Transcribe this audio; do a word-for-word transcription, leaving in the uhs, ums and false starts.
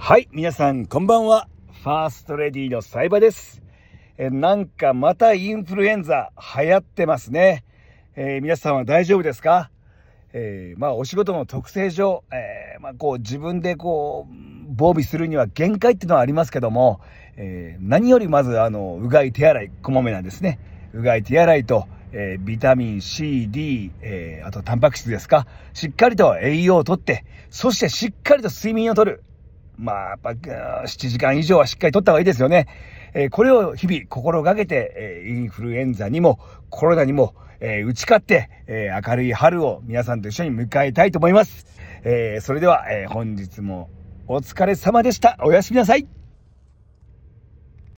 はい、皆さんこんばんは。ファーストレディのサイバです。えなんかまたインフルエンザ流行ってますね。えー、皆さんは大丈夫ですか？えー、まあお仕事の特性上、えー、まあこう自分でこう防備するには限界っていうのはありますけども、えー、何よりまずあのうがい手洗いこまめなんですね。うがい手洗いと、えー、ビタミン C、D、えー、あとタンパク質ですか。しっかりと栄養をとって、そしてしっかりと睡眠をとる。まあ、やっぱ、しちじかん以上はしっかりとった方がいいですよね。えー、これを日々心がけて、えー、インフルエンザにもコロナにも、えー、打ち勝って、えー、明るい春を皆さんと一緒に迎えたいと思います。えー、それでは、えー、本日もお疲れ様でした。おやすみなさい。